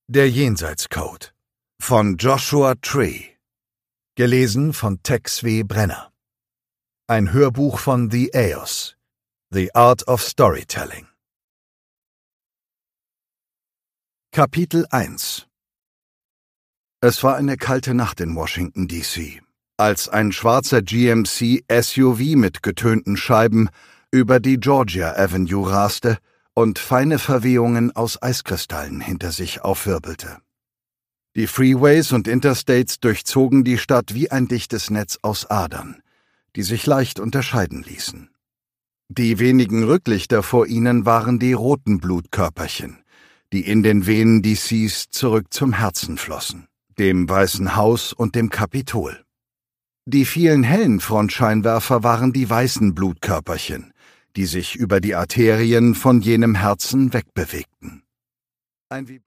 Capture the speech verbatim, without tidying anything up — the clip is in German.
Der Jenseitscode von Joshua Tree. Gelesen von Tex W. Brenner. Ein Hörbuch von The E O S. The Art of Storytelling. Kapitel eins. Es war eine kalte Nacht in Washington, D C, als ein schwarzer G M C S U V mit getönten Scheiben über die Georgia Avenue raste und feine Verwehungen aus Eiskristallen hinter sich aufwirbelte. Die Freeways und Interstates durchzogen die Stadt wie ein dichtes Netz aus Adern, die sich leicht unterscheiden ließen. Die wenigen Rücklichter vor ihnen waren die roten Blutkörperchen, die in den Venen D Cs zurück zum Herzen flossen, dem Weißen Haus und dem Kapitol. Die vielen hellen Frontscheinwerfer waren die weißen Blutkörperchen, die sich über die Arterien von jenem Herzen wegbewegten. Ein